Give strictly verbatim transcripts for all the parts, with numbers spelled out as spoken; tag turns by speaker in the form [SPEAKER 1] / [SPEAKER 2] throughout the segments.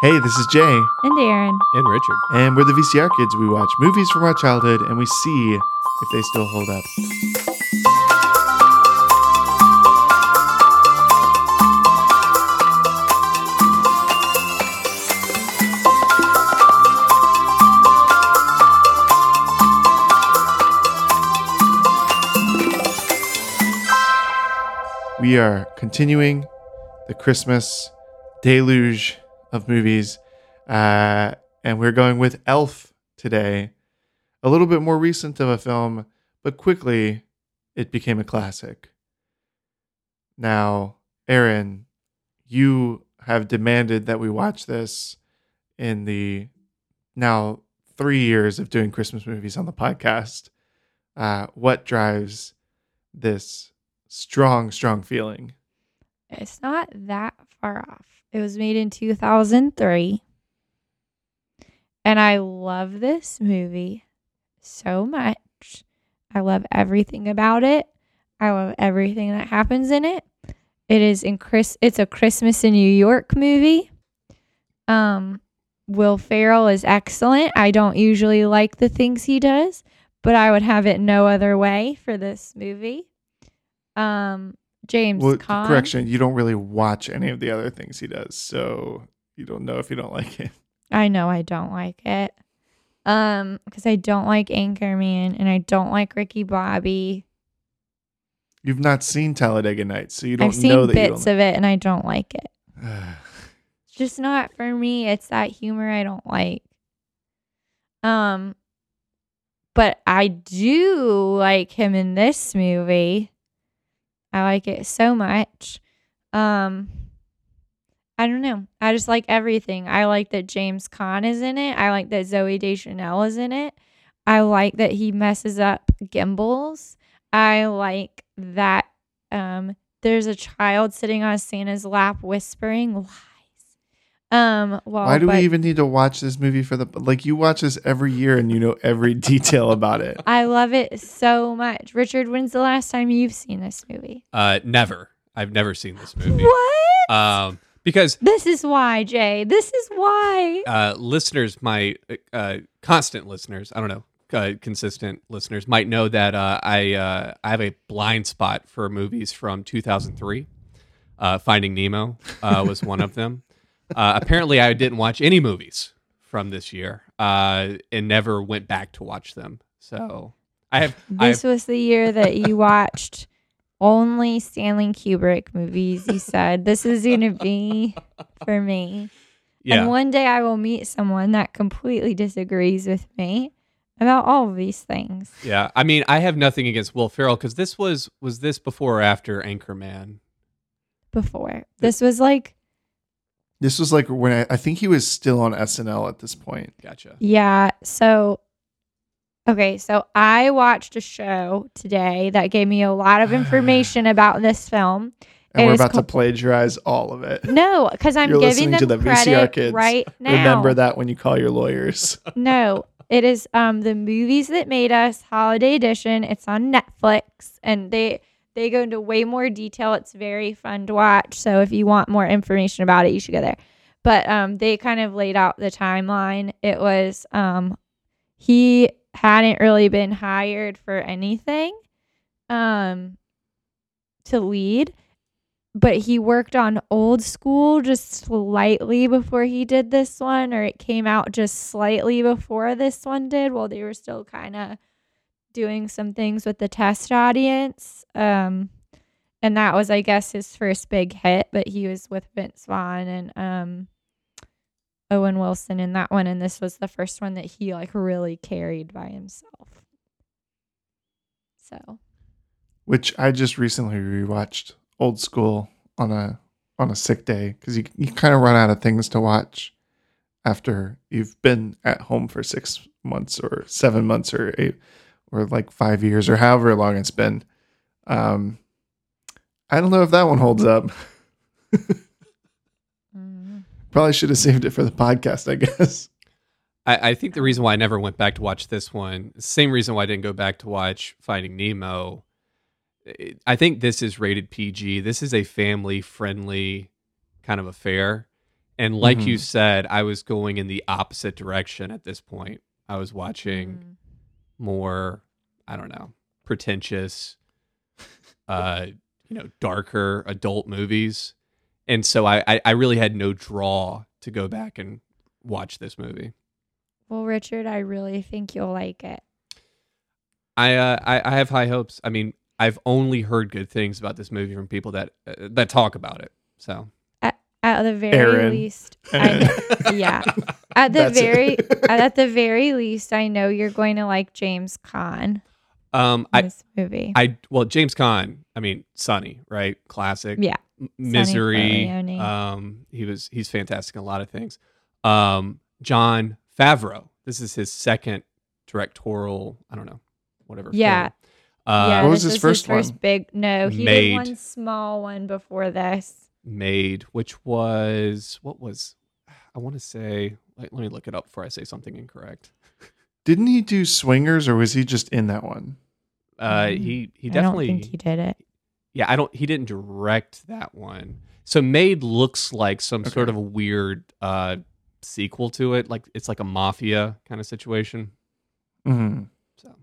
[SPEAKER 1] Hey, this is Jay.
[SPEAKER 2] And Aaron.
[SPEAKER 3] And Richard.
[SPEAKER 1] And we're the V C R Kids. We watch movies from our childhood and we see if they still hold up. We are continuing the Christmas deluge of movies, uh, and we're going with Elf today. A little bit more recent of a film, but quickly it became a classic. Now, Aaron, you have demanded that we watch this in the now three years of doing Christmas movies on the podcast. Uh, what drives this strong, strong feeling?
[SPEAKER 2] It's not that far off. It was made in two thousand three. And I love this movie so much. I love everything about it. I love everything that happens in it. It is in Chris it's a Christmas in New York movie. Um Will Ferrell is excellent. I don't usually like the things he does, but I would have it no other way for this movie. Um James
[SPEAKER 1] well,
[SPEAKER 2] Caan.
[SPEAKER 1] Correction, you don't really watch any of the other things he does, so you don't know if you don't like it.
[SPEAKER 2] I know I don't like it. Um, because I don't like Anchorman and I don't like Ricky Bobby.
[SPEAKER 1] You've not seen Talladega Nights, so you don't
[SPEAKER 2] I've seen
[SPEAKER 1] know that
[SPEAKER 2] bits
[SPEAKER 1] you don't...
[SPEAKER 2] of it and I don't like it. It's just not for me. It's that humor I don't like. Um, but I do like him in this movie. I like it so much. Um, I don't know. I just like everything. I like that James Caan is in it. I like that Zooey Deschanel is in it. I like that he messes up gimbals. I like that um, there's a child sitting on Santa's lap whispering lies. Um, well,
[SPEAKER 1] Why do
[SPEAKER 2] but
[SPEAKER 1] we even need to watch this movie for the... Like, you watch this every year and you know every detail about it.
[SPEAKER 2] I love it so much. Richard, when's the last time you've seen this movie?
[SPEAKER 3] Uh, never. I've never seen this movie.
[SPEAKER 2] What?
[SPEAKER 3] Um, because
[SPEAKER 2] This is why, Jay. This is why.
[SPEAKER 3] uh, listeners, my uh, constant listeners, I don't know, uh, consistent listeners might know that uh, I uh, I have a blind spot for movies from two thousand three. Uh, Finding Nemo uh, was one of them. Uh, apparently, I didn't watch any movies from this year uh, and never went back to watch them. So I have. I
[SPEAKER 2] This
[SPEAKER 3] have
[SPEAKER 2] was the year that you watched only Stanley Kubrick movies. You said, this is going to be for me.
[SPEAKER 3] yeah.
[SPEAKER 2] And one day I will meet someone that completely disagrees with me about all of these things.
[SPEAKER 3] Yeah, I mean, I have nothing against Will Ferrell because this was was this before or after Anchorman?
[SPEAKER 2] Before. This was like,
[SPEAKER 1] This was like when I, I think he was still on S N L at this point.
[SPEAKER 3] Gotcha.
[SPEAKER 2] yeah. So, okay. So I watched a show today that gave me a lot of information about this film.
[SPEAKER 1] And
[SPEAKER 2] It
[SPEAKER 1] we're
[SPEAKER 2] is
[SPEAKER 1] about
[SPEAKER 2] co-
[SPEAKER 1] to plagiarize all of it.
[SPEAKER 2] No, because I'm
[SPEAKER 1] You're
[SPEAKER 2] giving
[SPEAKER 1] listening
[SPEAKER 2] them
[SPEAKER 1] to the V C R
[SPEAKER 2] credit
[SPEAKER 1] Kids.
[SPEAKER 2] right now.
[SPEAKER 1] Remember that when you call your lawyers.
[SPEAKER 2] No, it is um the Movies That Made Us Holiday Edition. It's on Netflix, and they they go into way more detail. It's very fun to watch. So if you want more information about it, you should go there. But um, they kind of laid out the timeline. It was um, he hadn't really been hired for anything um to lead. But he worked on Old School just slightly before he did this one, or it came out just slightly before this one did, while they were still kind of doing some things with the test audience. Um, and that was, I guess, his first big hit, but he was with Vince Vaughn and um, Owen Wilson in that one, and this was the first one that he like really carried by himself. So,
[SPEAKER 1] Which I just recently rewatched Old School on a on a sick day because you you kind of run out of things to watch after you've been at home for six months or seven months or eight or like five years or however long it's been. Um, I don't know if that one holds up.
[SPEAKER 2] mm.
[SPEAKER 1] Probably should have saved it for the podcast, I guess.
[SPEAKER 3] I, I think the reason why I never went back to watch this one, same reason why I didn't go back to watch Finding Nemo. I think this is rated P G. This is a family-friendly kind of affair. And like
[SPEAKER 1] Mhm.
[SPEAKER 3] you said, I was going in the opposite direction at this point. I was watching
[SPEAKER 2] Mm.
[SPEAKER 3] more, I don't know, pretentious, uh, you know, darker adult movies. And so I, I, I really had no draw to go back and watch this movie.
[SPEAKER 2] Well, Richard, I really think you'll like it.
[SPEAKER 3] I, uh, I I have high hopes. I mean, I've only heard good things about this movie from people that uh, that talk about it. So
[SPEAKER 2] At, at the very
[SPEAKER 1] Aaron.
[SPEAKER 2] least, I know, yeah. At the
[SPEAKER 1] That's it.
[SPEAKER 2] very at the very least, I know you're going to like James Caan
[SPEAKER 3] um,
[SPEAKER 2] in
[SPEAKER 3] I
[SPEAKER 2] this movie.
[SPEAKER 3] I well James Caan. I mean, Sonny, right? Classic.
[SPEAKER 2] yeah,
[SPEAKER 3] M- Misery.
[SPEAKER 2] Corleone.
[SPEAKER 3] Um, he was he's fantastic in a lot of things. Um, John Favreau. This is his second directorial. I don't know, whatever.
[SPEAKER 2] Yeah.
[SPEAKER 3] film. Uh,
[SPEAKER 2] yeah,
[SPEAKER 1] What was
[SPEAKER 2] this
[SPEAKER 1] his
[SPEAKER 2] was
[SPEAKER 1] first
[SPEAKER 2] his first
[SPEAKER 1] one?
[SPEAKER 2] big. No, he
[SPEAKER 3] Made.
[SPEAKER 2] did one small one before this.
[SPEAKER 3] Made, which was what was I want to say. Like, let me look it up before I say something incorrect.
[SPEAKER 1] Didn't he do Swingers, or was he just in that one?
[SPEAKER 3] Uh,
[SPEAKER 2] Mm,
[SPEAKER 3] he he
[SPEAKER 2] I
[SPEAKER 3] definitely.
[SPEAKER 2] don't think he did it.
[SPEAKER 3] Yeah, I don't. He didn't direct that one. So Made looks like some
[SPEAKER 1] Okay.
[SPEAKER 3] sort of a weird uh, sequel to it. Like it's like a mafia kind of situation.
[SPEAKER 1] hmm
[SPEAKER 3] So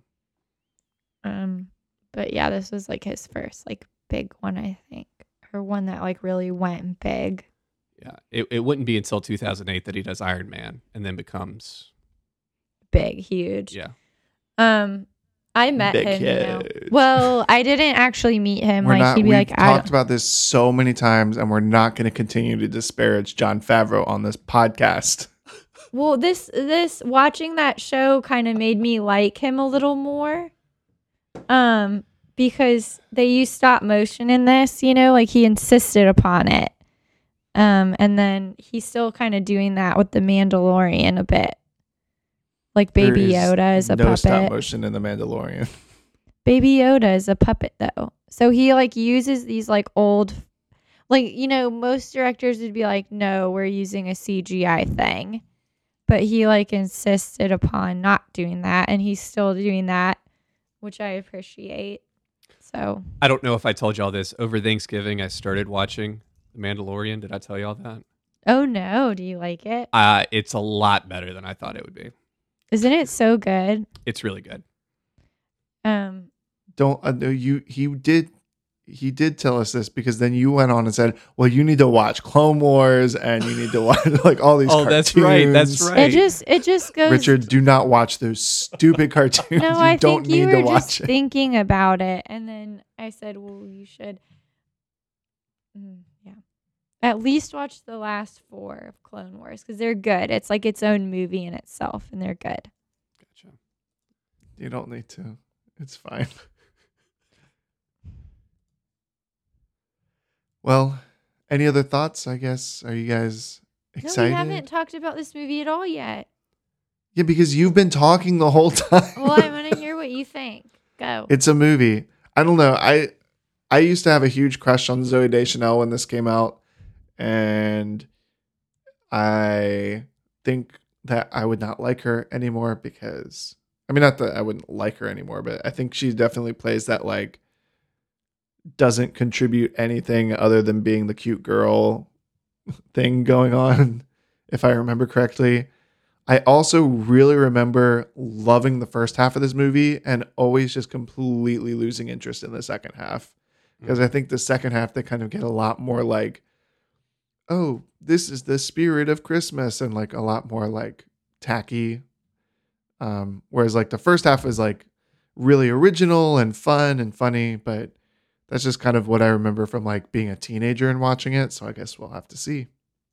[SPEAKER 2] Um, but yeah, this was like his first like big one, I think, or one that like really went big.
[SPEAKER 3] yeah, it it wouldn't be until two thousand eight that he does Iron Man and then becomes
[SPEAKER 2] Big, huge.
[SPEAKER 3] yeah.
[SPEAKER 2] Um, I met
[SPEAKER 1] Big
[SPEAKER 2] him. You know.
[SPEAKER 1] huge.
[SPEAKER 2] Well, I didn't actually meet him.
[SPEAKER 1] We're
[SPEAKER 2] like
[SPEAKER 1] not.
[SPEAKER 2] he'd be
[SPEAKER 1] We've
[SPEAKER 2] like, I
[SPEAKER 1] talked about this so many times, and we're not going to continue to disparage John Favreau on this podcast.
[SPEAKER 2] well, this this watching that show kind of made me like him a little more. Um, because they used stop motion in this, you know, like he insisted upon it. Um, and then he's still kind of doing that with the Mandalorian a bit. Like Baby
[SPEAKER 1] There is
[SPEAKER 2] Yoda is a
[SPEAKER 1] no
[SPEAKER 2] puppet.
[SPEAKER 1] stop motion in the Mandalorian.
[SPEAKER 2] Baby Yoda is a puppet though. So he like uses these like old, like, you know, most directors would be like, no, we're using a C G I thing. But he like insisted upon not doing that. And he's still doing that, which I appreciate. So
[SPEAKER 3] I don't know if I told y'all this over Thanksgiving. I started watching The Mandalorian. Did I tell y'all that?
[SPEAKER 2] oh no, do you like it?
[SPEAKER 3] Uh, it's a lot better than I thought it would be.
[SPEAKER 2] Isn't it so good?
[SPEAKER 3] It's really good.
[SPEAKER 2] Um
[SPEAKER 1] Don't uh, no, you? He did. He did tell us this because then you went on and said, "Well, you need to watch Clone Wars and you need to watch like all these."
[SPEAKER 3] Oh, that's right, that's
[SPEAKER 1] cartoons."
[SPEAKER 3] right.
[SPEAKER 2] it just it just goes
[SPEAKER 1] Richard, do not watch those stupid cartoons.
[SPEAKER 2] No,
[SPEAKER 1] you
[SPEAKER 2] I
[SPEAKER 1] don't
[SPEAKER 2] think you
[SPEAKER 1] need
[SPEAKER 2] were
[SPEAKER 1] to watch
[SPEAKER 2] just
[SPEAKER 1] it.
[SPEAKER 2] thinking about it, and then I said, "Well, you should, mm, yeah, at least watch the last four of Clone Wars because they're good. It's like its own movie in itself, and they're good."
[SPEAKER 3] Gotcha.
[SPEAKER 1] You don't need to. It's fine. Well, any other thoughts? I guess. Are you guys excited?
[SPEAKER 2] No, we haven't talked about this movie at all yet.
[SPEAKER 1] Yeah, because you've been talking the whole time.
[SPEAKER 2] Well, I want to hear what you think. Go.
[SPEAKER 1] It's a movie. I don't know. I I used to have a huge crush on Zoe Deschanel when this came out, and I think that I would not like her anymore because I mean, not that I wouldn't like her anymore, but I think she definitely plays that like doesn't contribute anything other than being the cute girl thing going on, if I remember correctly. I also really remember loving the first half of this movie and always just completely losing interest in the second half. Because I think the second half, they kind of get a lot more like, oh, this is the spirit of Christmas, and like a lot more like tacky. Um, whereas like the first half is like really original and fun and funny, but that's just kind of what I remember from like being a teenager and watching it. So I guess we'll have to see.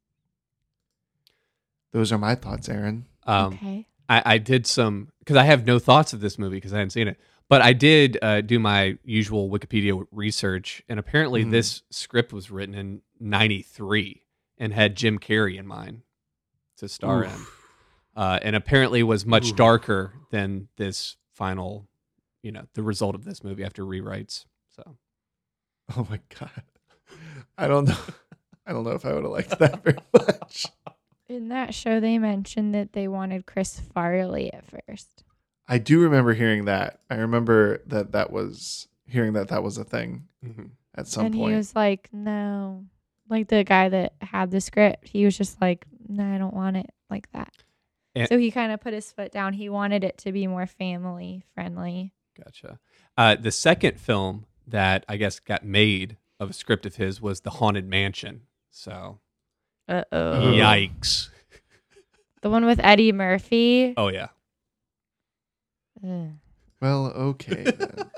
[SPEAKER 1] Those are my thoughts, Aaron.
[SPEAKER 3] Um,
[SPEAKER 2] okay.
[SPEAKER 3] I, I did some because I have no thoughts of this movie because I hadn't seen it. But I did uh, do my usual Wikipedia research, and apparently
[SPEAKER 1] Mhm.
[SPEAKER 3] this script was written in ninety-three and had Jim Carrey in mind to star in, uh, and apparently was much
[SPEAKER 1] Oof.
[SPEAKER 3] darker than this final, you know, the result of this movie after rewrites. So
[SPEAKER 1] Oh my god. I don't know. I don't know if I would have liked that very much.
[SPEAKER 2] In that show, they mentioned that they wanted Chris Farley at first.
[SPEAKER 1] I do remember hearing that. I remember that that was hearing that that was a thing
[SPEAKER 3] mhm.
[SPEAKER 1] at some
[SPEAKER 2] and
[SPEAKER 1] point.
[SPEAKER 2] he was like, no. like the guy that had the script, he was just like, "No, I don't want it like that."
[SPEAKER 3] And-
[SPEAKER 2] so he kind of put his foot down. He wanted it to be more family friendly.
[SPEAKER 3] Gotcha. Uh, the second film that I guess got made of a script of his was The Haunted Mansion. So,
[SPEAKER 2] Uh oh.
[SPEAKER 3] yikes.
[SPEAKER 2] The one with Eddie Murphy.
[SPEAKER 3] Oh, yeah.
[SPEAKER 2] Ugh.
[SPEAKER 1] Well, okay. Then.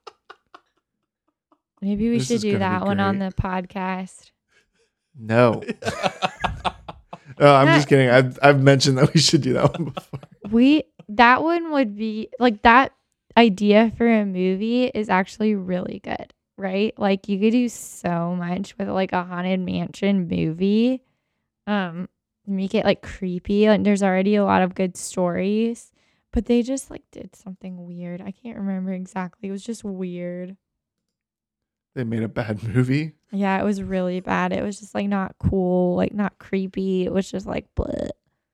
[SPEAKER 2] Maybe we
[SPEAKER 1] This
[SPEAKER 2] should
[SPEAKER 1] is
[SPEAKER 2] do
[SPEAKER 1] gonna
[SPEAKER 2] that
[SPEAKER 1] be
[SPEAKER 2] one on
[SPEAKER 1] great.
[SPEAKER 2] the podcast.
[SPEAKER 1] No. No, I'm just kidding. I've I've mentioned that we should do that one before.
[SPEAKER 2] We that one would be like that idea for a movie is actually really good, right? Like you could do so much with like a haunted mansion movie. Um, make it like creepy. Like there's already a lot of good stories, but they just like did something weird. I can't remember exactly. It was just weird.
[SPEAKER 1] They made a bad movie.
[SPEAKER 2] Yeah, it was really bad. It was just like not cool, like not creepy. It was just like bleh.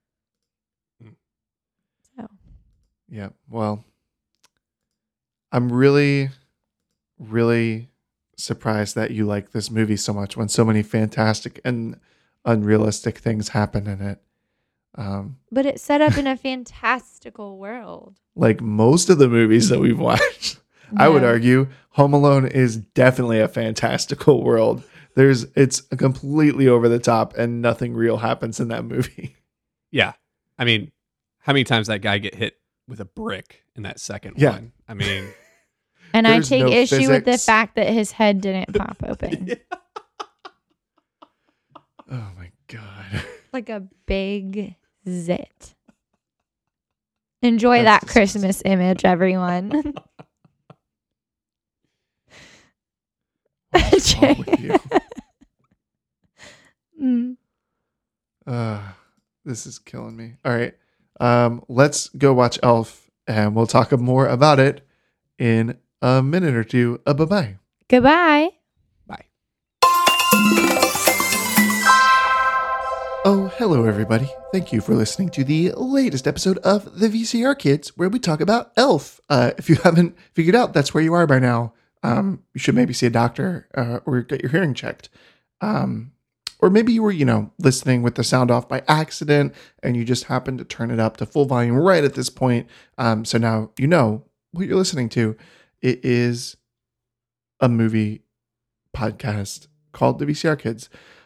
[SPEAKER 2] So
[SPEAKER 1] Yeah. Well, I'm really, really surprised that you like this movie so much when so many fantastic and unrealistic things happen in it. Um,
[SPEAKER 2] but it's set up in a fantastical world.
[SPEAKER 1] like most of the movies that we've watched, I would
[SPEAKER 2] No.
[SPEAKER 1] argue Home Alone is definitely a fantastical world. There's it's completely over the top and nothing real happens in that movie.
[SPEAKER 3] Yeah. I mean, how many times that guy get hit with a brick in that second
[SPEAKER 1] Yeah.
[SPEAKER 3] one? I mean,
[SPEAKER 2] And I
[SPEAKER 1] There's
[SPEAKER 2] take
[SPEAKER 1] no
[SPEAKER 2] issue with the
[SPEAKER 1] physics.
[SPEAKER 2] fact that his head didn't pop open.
[SPEAKER 1] Oh my god.
[SPEAKER 2] Like a big zit. Enjoy
[SPEAKER 1] That's
[SPEAKER 2] that Christmas image, everyone.
[SPEAKER 1] What's wrong with you?
[SPEAKER 2] Mm.
[SPEAKER 1] Uh, this is killing me. All right. Um, let's go watch Elf and we'll talk more about it in a minute or two. Uh, bye-bye.
[SPEAKER 2] Goodbye.
[SPEAKER 3] bye.
[SPEAKER 1] Oh, hello, everybody. Thank you for listening to the latest episode of the V C R Kids, where we talk about Elf. Uh, if you haven't figured out, that's where you are by now. Um, you should maybe see a doctor uh, or get your hearing checked. Um, or maybe you were, you know, listening with the sound off by accident and you just happened to turn it up to full volume right at this point. Um, so now you know what you're listening to. It is a movie podcast called the V C R Kids.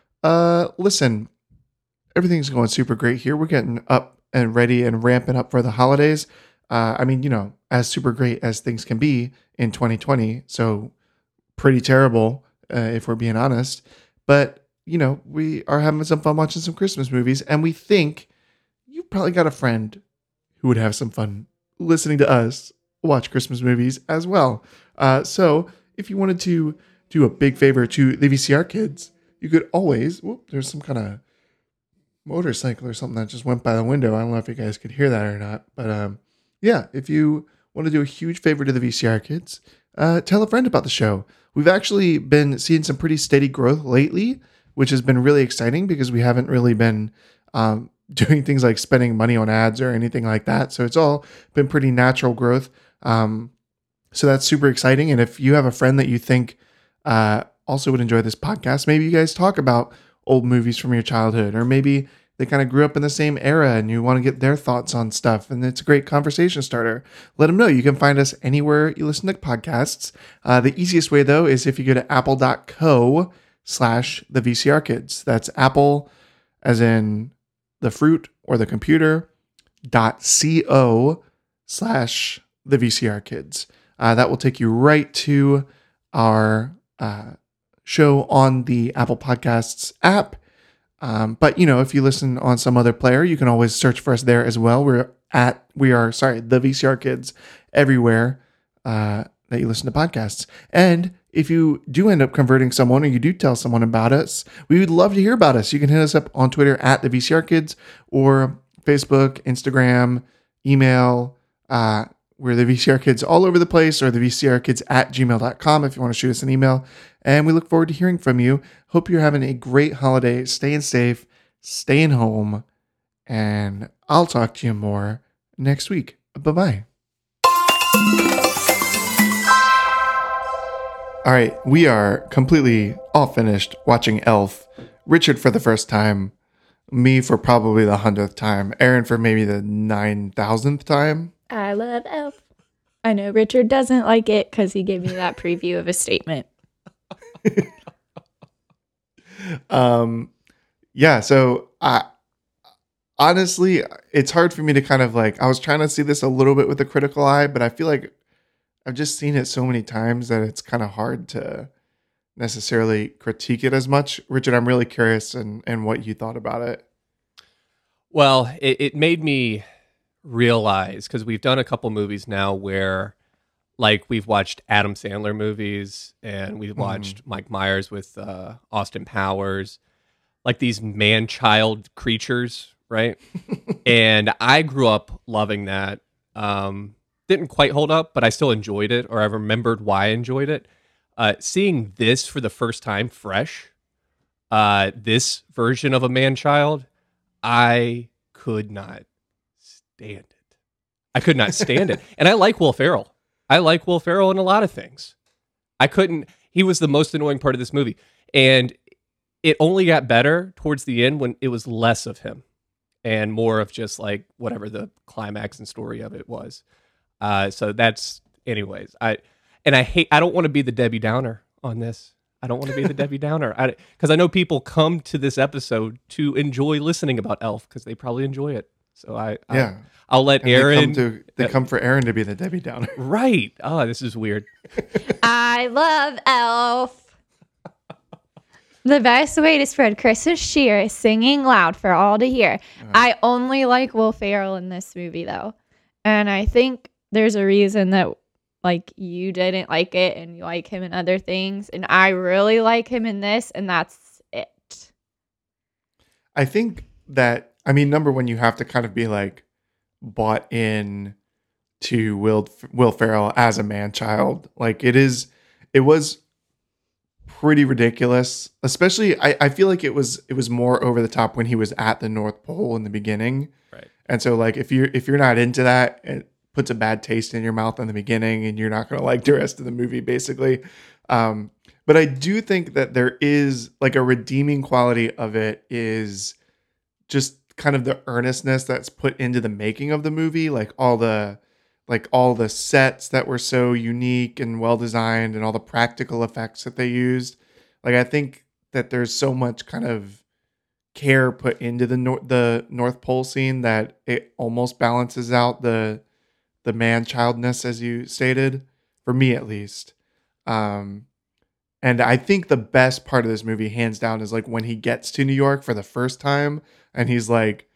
[SPEAKER 1] Uh, listen. Everything's going super great here. We're getting up and ready and ramping up for the holidays. Uh, I mean, you know, as super great as things can be in twenty twenty. So pretty terrible, uh, if we're being honest. But, you know, we are having some fun watching some Christmas movies. And we think you've probably got a friend who would have some fun listening to us watch Christmas movies as well. Uh, so if you wanted to do a big favor to the V C R Kids, you could always, whoop, there's some kind of motorcycle or something that just went by the window. I don't know if you guys could hear that or not, but um, yeah, if you want to do a huge favor to the V C R Kids, uh, tell a friend about the show. We've actually been seeing some pretty steady growth lately, which has been really exciting because we haven't really been um, doing things like spending money on ads or anything like that. So it's all been pretty natural growth. Um, so that's super exciting. And if you have a friend that you think uh, also would enjoy this podcast, maybe you guys talk about old movies from your childhood, or maybe they kind of grew up in the same era and you want to get their thoughts on stuff. And it's a great conversation starter. Let them know. You can find us anywhere you listen to podcasts. Uh, the easiest way though, is if you go to apple dot co slash the V C R Kids. That's Apple as in the fruit or the computer dot co slash the V C R Kids. Uh, that will take you right to our, uh, show on the Apple Podcasts app. Um, but you know, if you listen on some other player, you can always search for us there as well. We're at, we are, sorry, the V C R Kids everywhere uh, that you listen to podcasts. And if you do end up converting someone or you do tell someone about us, we would love to hear about us. You can hit us up on Twitter at the V C R Kids or Facebook, Instagram, email, uh, we're the V C R Kids all over the place, or the V C R Kids at gmail dot com if you want to shoot us an email. And we look forward to hearing from you. Hope you're having a great holiday, staying safe, staying home, and I'll talk to you more next week. Bye-bye. All right, we are completely all finished watching Elf. Richard for the first time, me for probably the hundredth time, Aaron for maybe the nine thousandth time.
[SPEAKER 2] I love Elf. I know Richard doesn't like it because he gave me that preview of a statement.
[SPEAKER 1] um, yeah. So I honestly, it's hard for me to kind of like. I was trying to see this a little bit with a critical eye, but I feel like I've just seen it so many times that it's kind of hard to necessarily critique it as much. Richard, I'm really curious and and what you thought about it.
[SPEAKER 3] Well, it, it made me realize, because we've done a couple movies now where, like, we've watched Adam Sandler movies and we've watched mm. Mike Myers with uh, Austin Powers, like these man-child creatures, right? And I grew up loving that. Um, didn't quite hold up, but I still enjoyed it, or I remembered why I enjoyed it. Uh, seeing this for the first time, fresh, uh, this version of a man-child, I could not stand it. I could not stand it. And I like Will Ferrell. I like Will Ferrell in a lot of things. I couldn't, he was the most annoying part of this movie. And it only got better towards the end when it was less of him and more of just like whatever the climax and story of it was. Uh, so that's, anyways, I, and I hate, I don't want to be the Debbie Downer on this. I don't want to be the Debbie Downer. I, because I know people come to this episode to enjoy listening about Elf because they probably enjoy it. So I,
[SPEAKER 1] yeah.
[SPEAKER 3] I I'll let
[SPEAKER 1] and
[SPEAKER 3] Aaron.
[SPEAKER 1] They, come, to, they uh, come for Aaron to be the Debbie Downer.
[SPEAKER 3] Right. Oh, this is weird.
[SPEAKER 2] I love Elf. The best way to spread Christmas cheer is singing loud for all to hear. Uh, I only like Will Ferrell in this movie, though. And I think there's a reason that like you didn't like it and you like him in other things. And I really like him in this, and that's it.
[SPEAKER 1] I think that, I mean, number one, you have to kind of be like bought in to Will, Will Ferrell as a man-child. Like it is, it was pretty ridiculous. Especially, I, I feel like it was, it was more over the top when he was at the North Pole in the beginning.
[SPEAKER 3] Right. And
[SPEAKER 1] so like, if you're, if you're not into that, it puts a bad taste in your mouth in the beginning and you're not going to like the rest of the movie basically. Um, but I do think that there is like a redeeming quality of it is just kind of the earnestness that's put into the making of the movie. Like all the, like all the sets that were so unique and well designed and all the practical effects that they used. Like, I think that there's so much kind of care put into the nor- the North Pole scene that it almost balances out the, the man-childness, as you stated, for me at least. Um, and I think the best part of this movie, hands down, is like when he gets to New York for the first time and he's like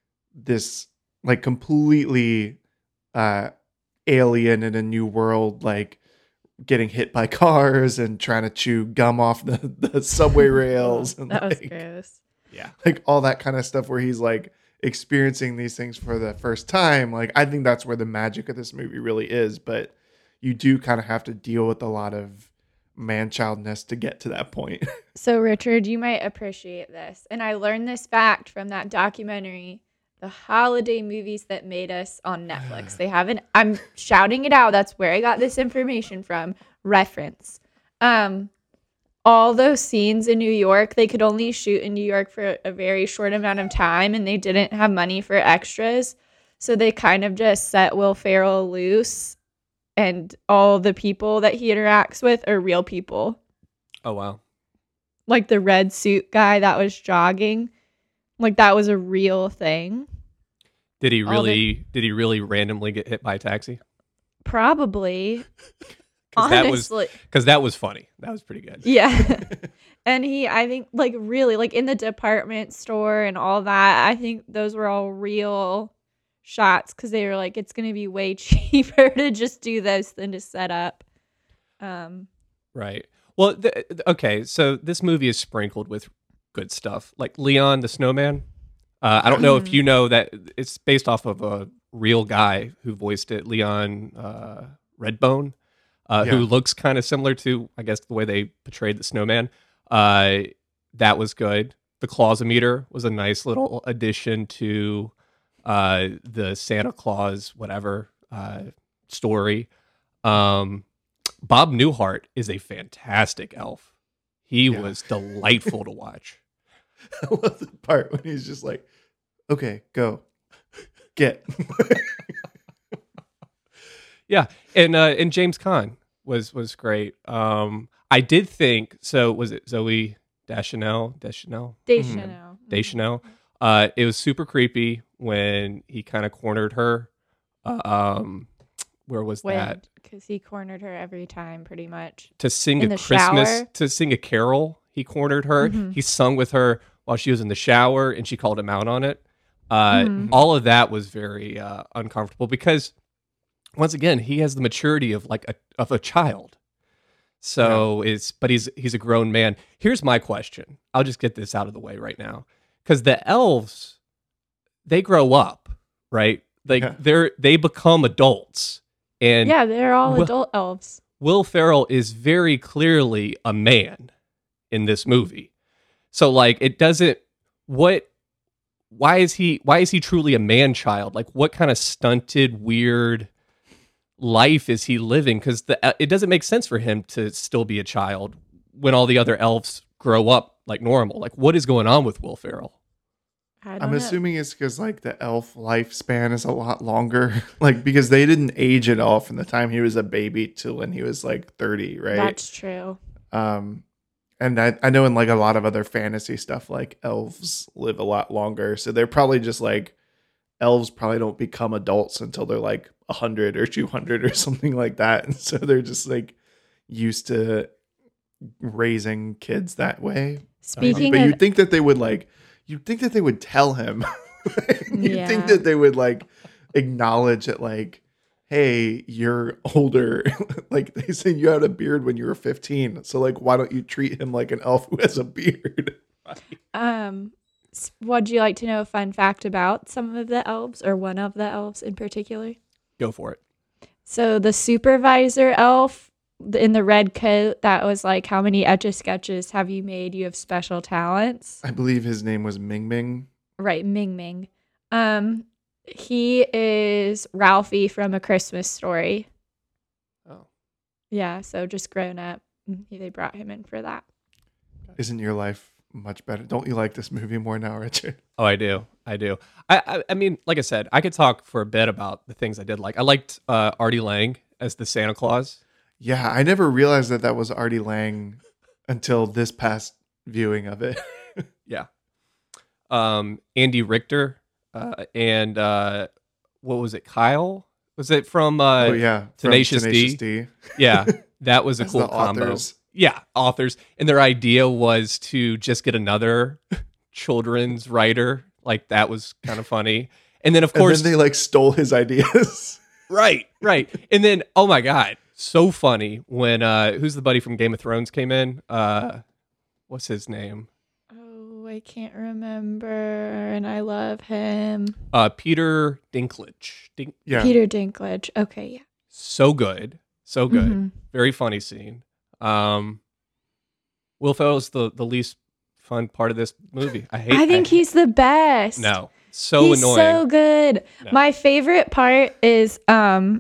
[SPEAKER 1] this, like completely uh, alien in a new world, like getting hit by cars and trying to chew gum off the, the subway rails. And
[SPEAKER 2] that
[SPEAKER 1] like,
[SPEAKER 2] was gross.
[SPEAKER 3] Yeah.
[SPEAKER 1] Like all that kind of stuff where he's like experiencing these things for the first time. Like, I think that's where the magic of this movie really is. But you do kind of have to deal with a lot of man-childness to get to that point.
[SPEAKER 2] So, Richard, you might appreciate this. And I learned this fact from that documentary, The Holiday Movies That Made Us, on Netflix. They haven't, I'm shouting it out. That's where I got this information from. Reference. Um, all those scenes in New York, they could only shoot in New York for a very short amount of time, and they didn't have money for extras. So they kind of just set Will Ferrell loose, and all the people that he interacts with are real people.
[SPEAKER 3] Oh, wow.
[SPEAKER 2] Like the red suit guy that was jogging. Like that was a real thing.
[SPEAKER 3] Did he really, the- did he really randomly get hit by a taxi?
[SPEAKER 2] Probably.
[SPEAKER 3] Because that was, because that was funny. That was pretty good.
[SPEAKER 2] Yeah. And he, I think, like, really, like, in the department store and all that, I think those were all real shots because they were like, it's going to be way cheaper to just do this than to set up. Um,
[SPEAKER 3] right. Well, th- okay, so this movie is sprinkled with good stuff. Like Leon the Snowman. Uh, I don't know if you know that it's based off of a real guy who voiced it, Leon uh, Redbone. Uh, yeah. Who looks kind of similar to, I guess, the way they portrayed the snowman. Uh, that was good. The Clausometer was a nice little addition to uh, the Santa Claus whatever uh, story. Um, Bob Newhart is a fantastic elf. He
[SPEAKER 1] Yeah.
[SPEAKER 3] was delightful to watch.
[SPEAKER 1] I love the part when he's just like, okay, go. Get.
[SPEAKER 3] Yeah, and uh, and James Caan was was great. Um, I did think so. Was it Zoe Deschanel? Deschanel?
[SPEAKER 2] Deschanel.
[SPEAKER 3] Deschanel. Uh, it was super creepy when he kind of cornered her. Uh, um, where was that?
[SPEAKER 2] Because he cornered her every time, pretty much.
[SPEAKER 3] To sing
[SPEAKER 2] In
[SPEAKER 3] a
[SPEAKER 2] the
[SPEAKER 3] Christmas,
[SPEAKER 2] shower?
[SPEAKER 3] to sing a carol. He cornered her.
[SPEAKER 2] Mhm.
[SPEAKER 3] He sung with her while she was in the shower, and she called him out on it. Uh,
[SPEAKER 2] Mhm.
[SPEAKER 3] All of that was very uh, uncomfortable because, once again, he has the maturity of like a of a child. So it's, but he's he's a grown man. Here's my question. I'll just get this out of the way right now, because the elves, they grow up, right? Like
[SPEAKER 1] Yeah.
[SPEAKER 3] they're they become adults, and
[SPEAKER 2] Yeah, they're all
[SPEAKER 3] Well-
[SPEAKER 2] adult elves.
[SPEAKER 3] Will Ferrell is very clearly a man in this movie. So like it doesn't what why is he why is he truly a man child? Like what kind of stunted weird life is he living, cuz the it doesn't make sense for him to still be a child when all the other elves grow up like normal. Like what is going on with Will Ferrell?
[SPEAKER 2] I don't
[SPEAKER 1] I'm
[SPEAKER 2] know.
[SPEAKER 1] assuming it's because like the elf lifespan is a lot longer. Like because they didn't age it all from the time he was a baby to when he was like thirty, right?
[SPEAKER 2] That's true.
[SPEAKER 1] Um, and I, I know in like a lot of other fantasy stuff, like elves live a lot longer. So they're probably just like elves probably don't become adults until they're like a hundred or two hundred or something like that. And so they're just like used to raising kids that way.
[SPEAKER 2] Speaking
[SPEAKER 1] But
[SPEAKER 2] of,
[SPEAKER 1] you'd think that they would like, you'd think that they would tell him. You'd
[SPEAKER 2] Yeah.
[SPEAKER 1] think that they would like acknowledge it, like, hey, you're older. Like they said you had a beard when you were fifteen. So like, why don't you treat him like an elf who has a beard?
[SPEAKER 2] um, s- would you like to know a fun fact about some of the elves, or one of the elves in particular?
[SPEAKER 3] Go for it.
[SPEAKER 2] So the supervisor elf th- in the red coat, that was like, how many Etch-a-Sketches have you made? You have special talents.
[SPEAKER 1] I believe his name was Ming Ming.
[SPEAKER 2] Right, Ming Ming. Um, he is Ralphie from A Christmas Story.
[SPEAKER 3] Oh.
[SPEAKER 2] Yeah, so just grown up. Mm, They brought him in for that.
[SPEAKER 1] Isn't your life much better? Don't you like this movie more now, Richard?
[SPEAKER 3] Oh, I do. I do. I, I I mean, like I said, I could talk for a bit about the things I did like. I liked uh, Artie Lang as the Santa Claus.
[SPEAKER 1] Yeah, I never realized that that was Artie Lang until this past viewing of it.
[SPEAKER 3] Yeah. Um, Andy Richter uh, and uh, what was it? Kyle? Was it from uh,
[SPEAKER 1] oh yeah, from
[SPEAKER 3] Tenacious D?
[SPEAKER 1] Tenacious D.
[SPEAKER 3] Yeah, that was a
[SPEAKER 1] As
[SPEAKER 3] cool
[SPEAKER 1] the
[SPEAKER 3] combo.
[SPEAKER 1] authors.
[SPEAKER 3] Yeah, authors. And their idea was to just get another children's writer. Like that was kind of funny. And then of
[SPEAKER 1] And
[SPEAKER 3] course
[SPEAKER 1] then they like stole his ideas.
[SPEAKER 3] right, right. And then oh my god, so funny when uh who's the buddy from Game of Thrones came in? Uh what's his name?
[SPEAKER 2] Oh, I can't remember, and I love him.
[SPEAKER 3] Uh Peter Dinklage. Dink-
[SPEAKER 1] Yeah.
[SPEAKER 2] Peter Dinklage. Okay, yeah.
[SPEAKER 3] so good. So good.
[SPEAKER 2] Mhm.
[SPEAKER 3] Very funny scene. Um Will Ferrell's the the least fun part of this movie. I hate
[SPEAKER 2] I think he's the best.
[SPEAKER 3] No. So
[SPEAKER 2] He's
[SPEAKER 3] annoying.
[SPEAKER 2] so good.
[SPEAKER 3] No.
[SPEAKER 2] My favorite part is um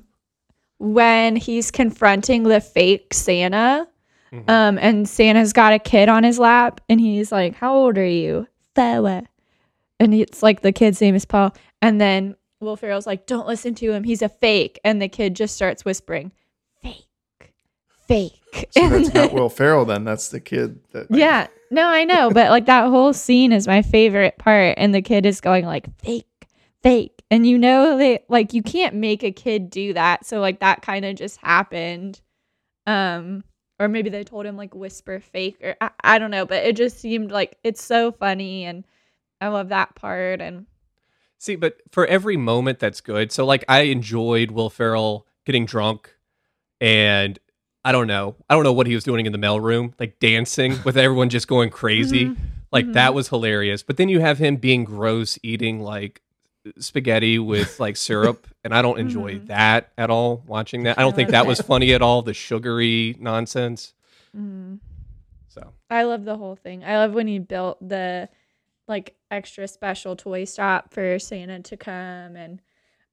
[SPEAKER 2] when he's confronting the fake Santa.
[SPEAKER 3] Mhm.
[SPEAKER 2] Um, and Santa's got a kid on his lap, and he's like, "How old are you?" Four. And it's like the kid's name is Paul. And then Will Ferrell's like, "Don't listen to him. He's a fake." And the kid just starts whispering, "Fake, fake."
[SPEAKER 1] So
[SPEAKER 2] And
[SPEAKER 1] that's
[SPEAKER 2] then-
[SPEAKER 1] not Will Ferrell then. That's the kid that like,
[SPEAKER 2] yeah, no, I know, but like that whole scene is my favorite part, and the kid is going like fake, fake, and you know they like you can't make a kid do that, so like that kind of just happened, um, or maybe they told him like whisper fake, or I, I don't know, but it just seemed like it's so funny, and I love that part, and
[SPEAKER 3] See, but for every moment that's good. So like I enjoyed Will Ferrell getting drunk and I don't know. I don't know what he was doing in the mailroom, like dancing with everyone just going crazy.
[SPEAKER 2] Mhm.
[SPEAKER 3] Like
[SPEAKER 2] Mhm.
[SPEAKER 3] that was hilarious. But then you have him being gross eating like spaghetti with like syrup and I don't enjoy
[SPEAKER 2] Mhm.
[SPEAKER 3] that at all watching that. I don't
[SPEAKER 2] I
[SPEAKER 3] think
[SPEAKER 2] love
[SPEAKER 3] that
[SPEAKER 2] it.
[SPEAKER 3] was funny at all, the sugary nonsense.
[SPEAKER 2] mm,
[SPEAKER 3] So,
[SPEAKER 2] I love the whole thing. I love when he built the like extra special toy stop for Santa to come, and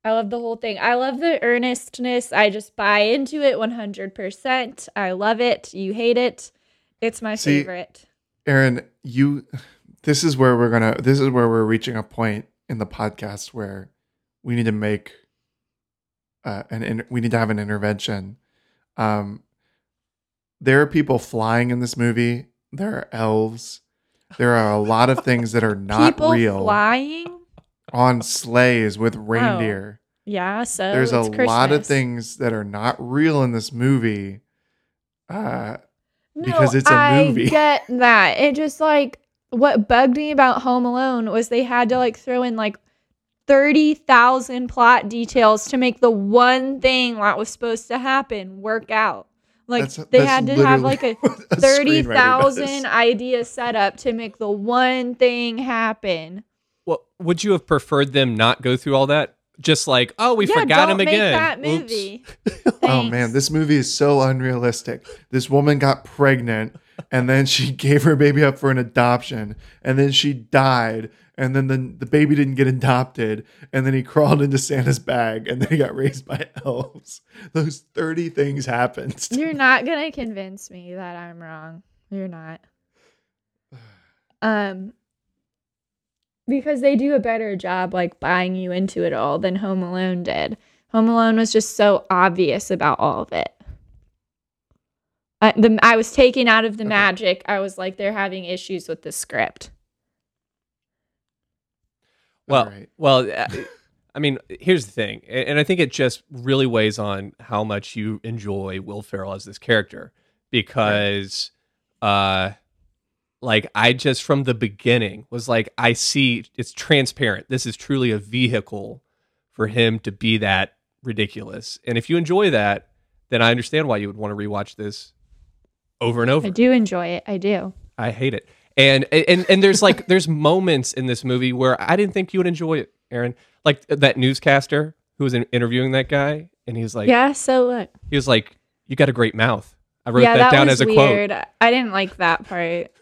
[SPEAKER 2] I love the whole thing. I love the earnestness. I just buy into it one hundred percent. I love it. You hate it. It's my
[SPEAKER 1] See,
[SPEAKER 2] favorite.
[SPEAKER 1] Aaron, you this is where we're gonna this is where we're reaching a point in the podcast where we need to make uh, an in, we need to have an intervention. Um, there are people flying in this movie. There are elves. There are a lot of things that are not
[SPEAKER 2] People
[SPEAKER 1] real
[SPEAKER 2] flying?
[SPEAKER 1] on sleighs with reindeer.
[SPEAKER 2] Yeah, so
[SPEAKER 1] There's a
[SPEAKER 2] it's
[SPEAKER 1] lot of
[SPEAKER 2] Christmas.
[SPEAKER 1] things that are not real in this movie. Uh,
[SPEAKER 2] No,
[SPEAKER 1] because it's a
[SPEAKER 2] I
[SPEAKER 1] movie.
[SPEAKER 2] get that. It just like what bugged me about Home Alone was they had to like throw in like thirty thousand plot details to make the one thing that was supposed to happen work out. Like
[SPEAKER 1] That's-
[SPEAKER 2] they
[SPEAKER 1] that's
[SPEAKER 2] had to have
[SPEAKER 1] literally
[SPEAKER 2] like a
[SPEAKER 1] what a
[SPEAKER 2] thirty
[SPEAKER 1] screenwriter
[SPEAKER 2] thousand
[SPEAKER 1] does.
[SPEAKER 2] idea set up to make the one thing happen.
[SPEAKER 4] Well, would you have preferred them not go through all that? Just like, oh, we
[SPEAKER 2] yeah,
[SPEAKER 4] forgot
[SPEAKER 2] don't
[SPEAKER 4] him
[SPEAKER 2] make
[SPEAKER 4] again.
[SPEAKER 2] that
[SPEAKER 4] Oops.
[SPEAKER 2] movie.
[SPEAKER 1] Oh
[SPEAKER 2] Thanks.
[SPEAKER 1] man, this movie is so unrealistic. This woman got pregnant and then she gave her baby up for an adoption and then she died and then the, the baby didn't get adopted and then he crawled into Santa's bag and then he got raised by elves. Those thirty things happened.
[SPEAKER 2] You're not gonna convince me that I'm wrong. You're not. Um, because they do a better job like buying you into it all than Home Alone did. Home Alone was just so obvious about all of it. I, the, I was taken out of the
[SPEAKER 1] Okay.
[SPEAKER 2] magic. I was like, they're having issues with the script.
[SPEAKER 4] Well,
[SPEAKER 1] All right.
[SPEAKER 4] well, uh, I mean, here's the thing, a- and I think it just really weighs on how much you enjoy Will Ferrell as this character, because, uh, like I just from the beginning was like, I see it's transparent. This is truly a vehicle for him to be that ridiculous, and if you enjoy that, then I understand why you would want to rewatch this over and over.
[SPEAKER 2] I do enjoy it. I do.
[SPEAKER 4] I hate it. And and and there's like there's moments in this movie where I didn't think you would enjoy it, Aaron. Like that newscaster who was in, interviewing that guy, and he was like,
[SPEAKER 2] Yeah. So what?
[SPEAKER 4] he was like, "You got a great mouth." I wrote
[SPEAKER 2] yeah,
[SPEAKER 4] that, down
[SPEAKER 2] was
[SPEAKER 4] as a
[SPEAKER 2] weird.
[SPEAKER 4] quote.
[SPEAKER 2] I didn't like that part.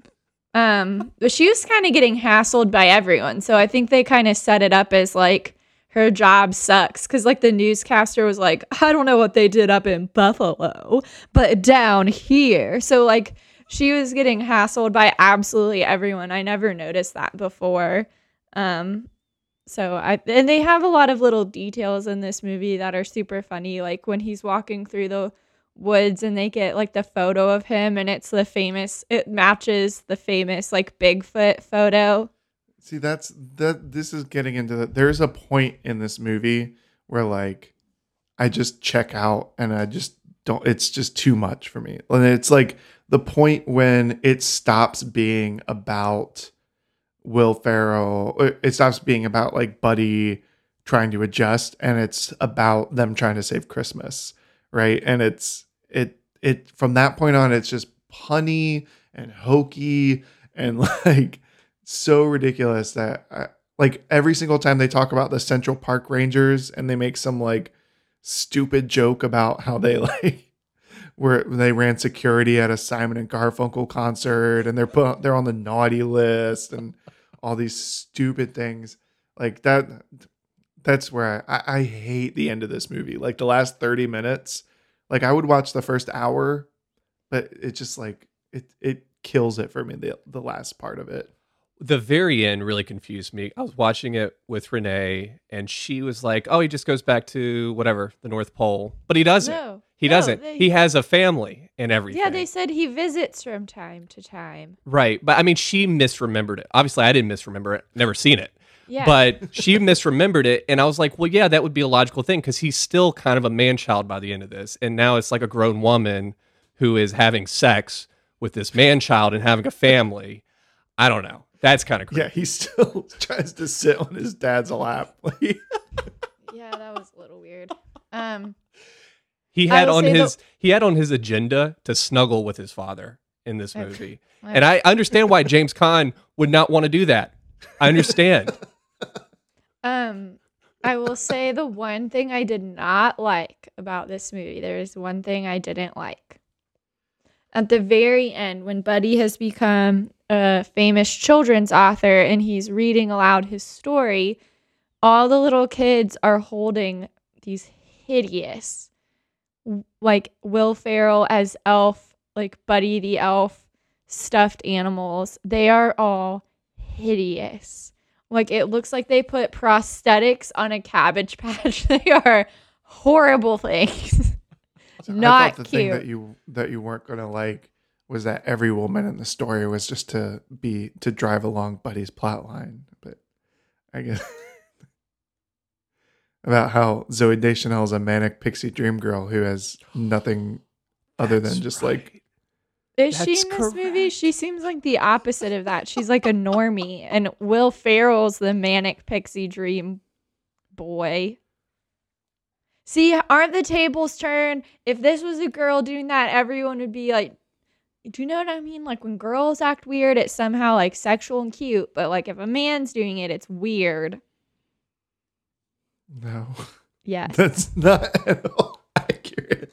[SPEAKER 2] Um, but she was kind of getting hassled by everyone, so I think they kind of set it up as like her job sucks because like the newscaster was like, I don't know what they did up in Buffalo, but down here, so like she was getting hassled by absolutely everyone. I never noticed that before. Um, so I and they have a lot of little details in this movie that are super funny, like when he's walking through the woods and they get like the photo of him and it's the famous it matches the famous like Bigfoot photo.
[SPEAKER 1] See, that's that. This is getting into the. There's a point in this movie where like I just check out and I just don't. It's just too much for me. And it's like the point when it stops being about Will Ferrell. It stops being about like Buddy trying to adjust, and it's about them trying to save Christmas, right? And it's it it from that point on, it's just punny and hokey and like. So ridiculous that I, like every single time they talk about the Central Park Rangers and they make some like stupid joke about how they like where they ran security at a Simon and Garfunkel concert and they're put they're on the naughty list and all these stupid things like that. That's where I, I, I hate the end of this movie. Like the last thirty minutes, like I would watch the first hour, but it just like it it kills it for me. The the last part of it.
[SPEAKER 4] The very end really confused me. I was watching it with Renee, and she was like, "Oh, he just goes back to whatever the North Pole," but he doesn't.
[SPEAKER 2] No,
[SPEAKER 4] he
[SPEAKER 2] no,
[SPEAKER 4] doesn't.
[SPEAKER 2] they-
[SPEAKER 4] He has a family and everything.
[SPEAKER 2] Yeah, they said he visits from time to time.
[SPEAKER 4] right. But I mean, she misremembered it. Obviously, I didn't misremember it. Never seen it.
[SPEAKER 2] Yeah.
[SPEAKER 4] But she misremembered it, and I was like, "Well, yeah, that would be a logical thing because he's still kind of a man child by the end of this, and now it's like a grown woman who is having sex with this man child and having a family." I don't know. That's kind of creepy.
[SPEAKER 1] Yeah, he still tries to sit on his dad's lap.
[SPEAKER 2] Yeah, that was a little weird. Um
[SPEAKER 4] He
[SPEAKER 2] I
[SPEAKER 4] had
[SPEAKER 2] will
[SPEAKER 4] on
[SPEAKER 2] say
[SPEAKER 4] his
[SPEAKER 2] the-
[SPEAKER 4] he had on his agenda to snuggle with his father in this
[SPEAKER 2] Okay.
[SPEAKER 4] movie. And I understand why James Caan would not want to do that. I understand.
[SPEAKER 2] Um, I will say the one thing I did not like about this movie, there is one thing I didn't like. At the very end, when Buddy has become a famous children's author and he's reading aloud his story, all the little kids are holding these hideous, like Will Ferrell as Elf, like Buddy the Elf, stuffed animals. They are all hideous. Like it looks like they put prosthetics on a Cabbage Patch. They are horrible things. Not
[SPEAKER 1] I thought the
[SPEAKER 2] cute.
[SPEAKER 1] thing that you that you weren't gonna like was that every woman in the story was just to be to drive along Buddy's plot line. But I guess about how Zoe Deschanel is a manic pixie dream girl who has nothing other than
[SPEAKER 3] That's
[SPEAKER 1] just
[SPEAKER 3] right.
[SPEAKER 1] like
[SPEAKER 2] Is she
[SPEAKER 3] That's
[SPEAKER 2] in this movie?
[SPEAKER 3] correct.
[SPEAKER 2] She seems like the opposite of that. She's like a normie, and Will Ferrell's the manic pixie dream boy. See, aren't the tables turned? If this was a girl doing that, everyone would be like, do you know what I mean? Like when girls act weird, it's somehow like sexual and cute. But like if a man's doing it, it's weird.
[SPEAKER 1] no.
[SPEAKER 2] Yes.
[SPEAKER 1] That's not at all accurate.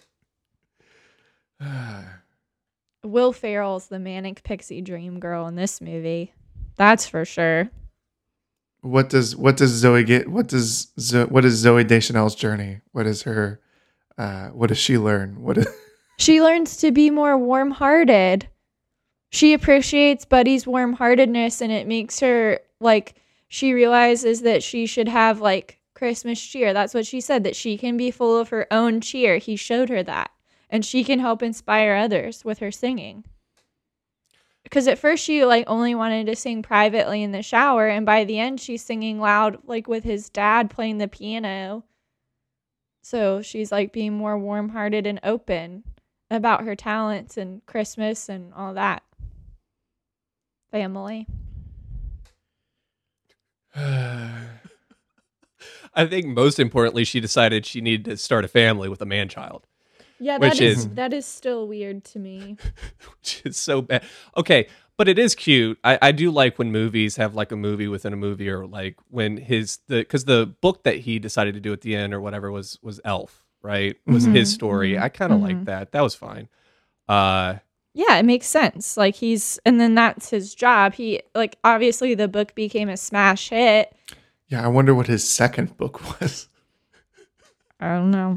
[SPEAKER 2] Will Ferrell's the manic pixie dream girl in this movie. That's for sure.
[SPEAKER 1] What does what does Zoe get? What does Zo, what is Zoe Deschanel's journey? What is her? Uh, what does she learn? What is,
[SPEAKER 2] She learns to be more warm-hearted. She appreciates Buddy's warm-heartedness, and it makes her like she realizes that she should have like Christmas cheer. That's what she said, that she can be full of her own cheer. He showed her that, and she can help inspire others with her singing. Because at first she like only wanted to sing privately in the shower, and by the end she's singing loud like with his dad playing the piano. So she's like being more warm-hearted and open about her talents and Christmas and all that. Family.
[SPEAKER 4] I think most importantly, she decided she needed to start a family with a man child,
[SPEAKER 2] Yeah,
[SPEAKER 4] Which
[SPEAKER 2] that is,
[SPEAKER 4] is-
[SPEAKER 2] that is still weird to me.
[SPEAKER 4] which is so bad. Okay, but it is cute. I, I do like when movies have like a movie within a movie, or like when his the because the book that he decided to do at the end or whatever was was Elf, right? Was
[SPEAKER 2] Mhm,
[SPEAKER 4] his story.
[SPEAKER 2] mhm,
[SPEAKER 4] I kind of
[SPEAKER 2] mhm.
[SPEAKER 4] like that. That was fine. Uh,
[SPEAKER 2] Yeah, it makes sense. Like he's, and then that's his job. He, like, obviously the book became a smash hit.
[SPEAKER 1] yeah, I wonder what his second book was.
[SPEAKER 2] I don't know.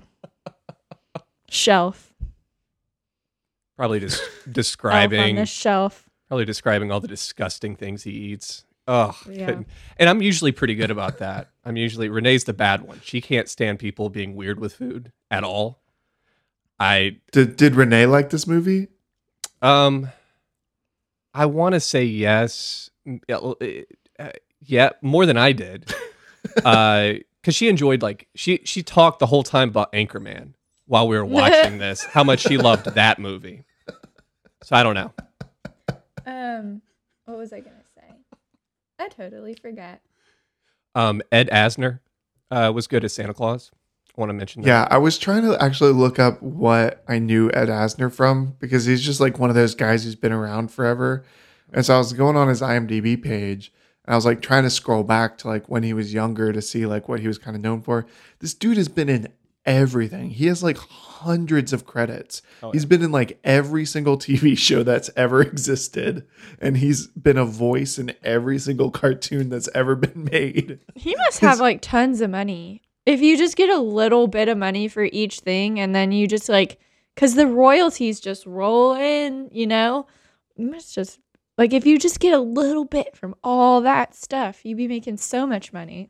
[SPEAKER 2] Shelf.
[SPEAKER 4] probably just
[SPEAKER 2] Elf on
[SPEAKER 4] describing
[SPEAKER 2] the shelf.
[SPEAKER 4] probably describing all the disgusting things he eats. Oh,
[SPEAKER 2] Yeah.
[SPEAKER 4] and I'm usually pretty good about that. I'm usually Renee's the bad one. She can't stand people being weird with food at all. I
[SPEAKER 1] Did did Renee like this movie?
[SPEAKER 4] um, I want to say yes. Mm, Yeah, well, uh, yeah, more than I did. Uh, because she enjoyed like she she talked the whole time about Anchorman while we were watching this. How much she loved that movie. So I don't know.
[SPEAKER 2] Um, what was I gonna say? I totally forgot.
[SPEAKER 4] Um, Ed Asner uh, was good as Santa Claus. I want to mention that.
[SPEAKER 1] Yeah, I was trying to actually look up what I knew Ed Asner from, because he's just like one of those guys who's been around forever. And so I was going on his IMDb page, and I was like trying to scroll back to like when he was younger to see like what he was kind of known for. This dude has been in everything. He has like hundreds of credits.
[SPEAKER 4] Oh,
[SPEAKER 1] He's
[SPEAKER 4] yeah.
[SPEAKER 1] been in like every single T V show that's ever existed, and he's been a voice in every single cartoon that's ever been made.
[SPEAKER 2] He must have like tons of money. If you just get a little bit of money for each thing, and then you just like, because the royalties just roll in, you know? You must just, like, if you just get a little bit from all that stuff, you'd be making so much money.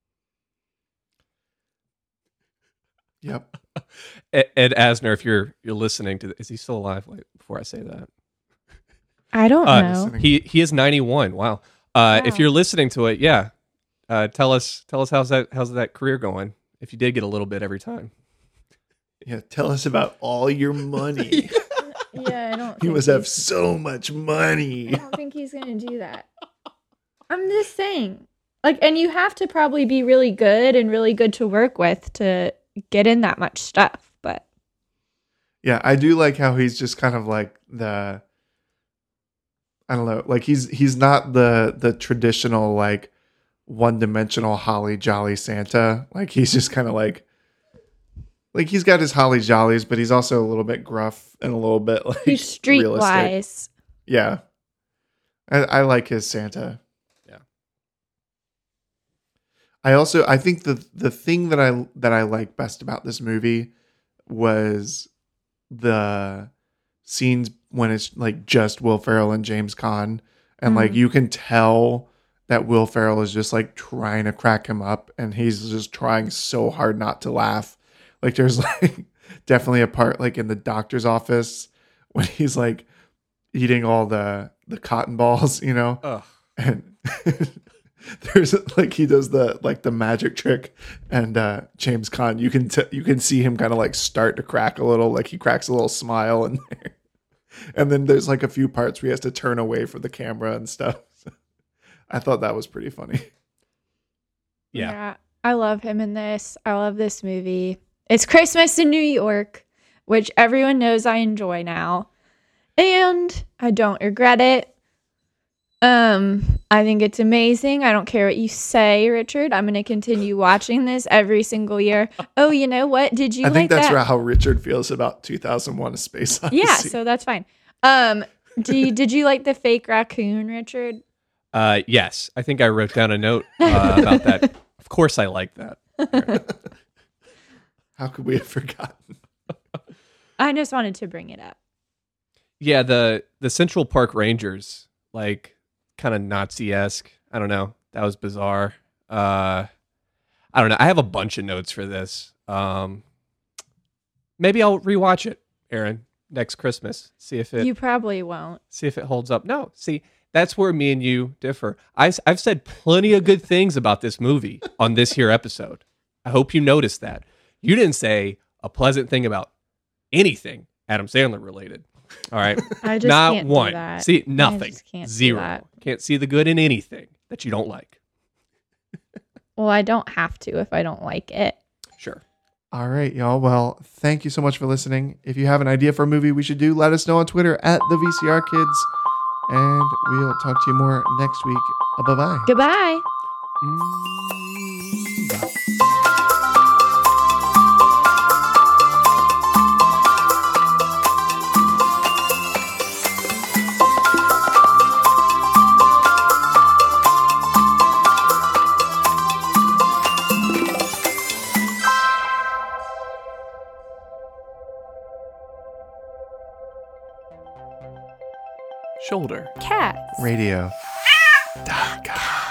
[SPEAKER 1] Yep.
[SPEAKER 4] Ed, Ed Asner, if you're you're listening to this, is he still alive? Wait, before I say that,
[SPEAKER 2] I don't
[SPEAKER 4] Uh,
[SPEAKER 2] know.
[SPEAKER 1] listening.
[SPEAKER 4] he he is ninety-one. Wow. Uh, If
[SPEAKER 2] Wow.
[SPEAKER 4] you're listening to it, yeah, uh, tell us tell us how's that how's that career going? If you did get a little bit every time.
[SPEAKER 1] Yeah, tell us about all your money.
[SPEAKER 2] Yeah, I don't.
[SPEAKER 1] He
[SPEAKER 2] think
[SPEAKER 1] must have
[SPEAKER 2] he's-
[SPEAKER 1] so much money.
[SPEAKER 2] I don't think he's gonna do that. I'm just saying, like, and you have to probably be really good and really good to work with to get in that much stuff. But
[SPEAKER 1] Yeah, I do like how he's just kind of like the I don't know, like he's he's not the the traditional like one-dimensional holly jolly Santa. Like he's just kind of like like he's got his holly jollies, but he's also a little bit gruff and a little bit like
[SPEAKER 2] he's
[SPEAKER 1] realistic.
[SPEAKER 2] streetwise.
[SPEAKER 1] Yeah. I, I like his Santa.
[SPEAKER 4] Yeah.
[SPEAKER 1] I also I think the the thing that I that I like best about this movie was the scenes when it's like just Will Ferrell and James Caan, and like
[SPEAKER 2] Mhm.
[SPEAKER 1] you can tell that Will Ferrell is just like trying to crack him up, and he's just trying so hard not to laugh. Like there's like definitely a part like in the doctor's office when he's like eating all the the cotton balls, you know,
[SPEAKER 4] Ugh.
[SPEAKER 1] and there's like he does the like the magic trick, and uh James Caan, you can t- you can see him kind of like start to crack a little, like he cracks a little smile in there. And then there's like a few parts where he has to turn away from the camera and stuff. I thought that was pretty funny.
[SPEAKER 4] Yeah.
[SPEAKER 2] I love him in this. I love this movie. It's Christmas in New York, which everyone knows I enjoy now. And I don't regret it. Um, I think it's amazing. I don't care what you say, Richard. I'm going to continue watching this every single year. Oh, you know what? Did you
[SPEAKER 1] I
[SPEAKER 2] like
[SPEAKER 1] think that's
[SPEAKER 2] that?
[SPEAKER 1] how Richard feels about two thousand one: A Space Odyssey.
[SPEAKER 2] Yeah, so that's fine. Um, do you, did you like the fake raccoon, Richard?
[SPEAKER 4] Uh, yes, I think I wrote down a note uh, about that. Of course, I like that.
[SPEAKER 1] How could we have forgotten?
[SPEAKER 2] I just wanted to bring it up.
[SPEAKER 4] Yeah, the the Central Park Rangers, like kind of Nazi-esque. I don't know. That was bizarre. Uh, I don't know. I have a bunch of notes for this. Um, maybe I'll rewatch it, Aaron, next Christmas. See if it
[SPEAKER 2] You probably won't.
[SPEAKER 4] see if it holds up. No, see, that's where me and you differ. I, I've said plenty of good things about this movie on this here episode. I hope you noticed that. You didn't say a pleasant thing about anything Adam Sandler related. All right.
[SPEAKER 2] I just
[SPEAKER 4] Not
[SPEAKER 2] can't
[SPEAKER 4] one.
[SPEAKER 2] do that.
[SPEAKER 4] See,
[SPEAKER 2] I
[SPEAKER 4] nothing.
[SPEAKER 2] just can't do
[SPEAKER 4] Zero.
[SPEAKER 2] that.
[SPEAKER 4] Can't see the good in anything that you don't like.
[SPEAKER 2] Well, I don't have to if I don't like it.
[SPEAKER 4] Sure.
[SPEAKER 1] All right, y'all. Well, thank you so much for listening. If you have an idea for a movie we should do, let us know on Twitter at the V C R Kids. And we'll talk to you more next week. Bye bye.
[SPEAKER 2] Goodbye.
[SPEAKER 3] Shoulder.
[SPEAKER 2] Cats.
[SPEAKER 1] Radio. dot com.